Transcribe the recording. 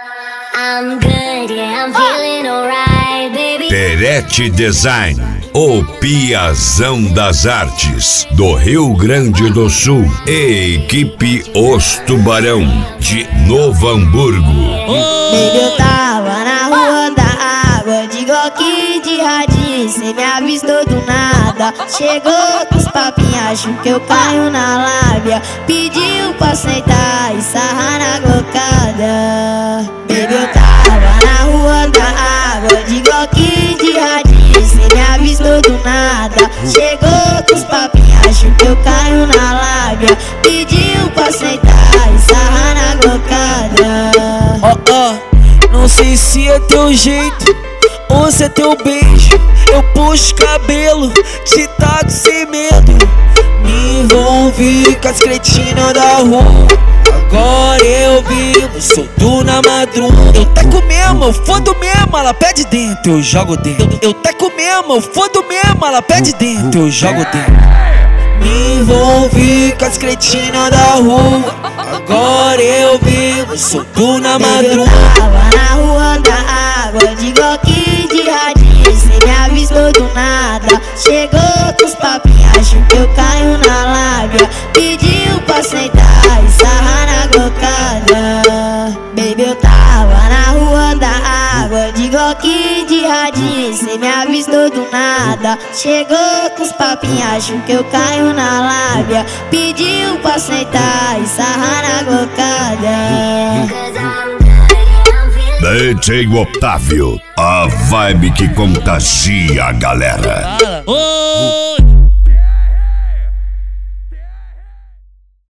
I'm good, yeah, I'm feeling alright, baby. Perete Design, o Piazão das Artes do Rio Grande do Sul e equipe Os Tubarão de Novo Hamburgo. Baby, eu tava na rua da água, de Glock de radinho, cê me avistou do nada. Chegou com os papinhos, acho que eu caio na lábia. Pediu pra sentar e sarrar na glocada. Baby, eu tava na rua da água, de Glock de radinho, cê me avistou do nada. Chegou com os papinhos, acho que eu caio na lábia. Pediu pra sentar e sarrar na glocada. Não sei se é teu jeito ou se é teu beijo. Eu puxo cabelo, te taco sem medo. Me envolvi com as cretinas da rua. Agora eu vivo solto na madruga. Eu taco mesmo, eu fodo mesmo, ela pede dentro, eu jogo dentro. Eu taco mesmo, eu fodo mesmo, ela pede dentro, eu jogo dentro. Me envolvi com as cretinas da rua. Agora eu vivo solto na madruga. Eu tava na rua da água, de Glock de radinho, cê me avistou do nada. Chegou com os papinhos, acho que eu caio na lábia. Pediu pra sentar e sarrar na glocada. Baby, eu tava na rua da água, de Glock de radinho, cê me avistou do nada. Chegou com os papinhos, acho que eu caio na lábia. Pediu pra sentar e sarrar na glocada. DJ Otávio, a vibe que contagia a galera. Oh!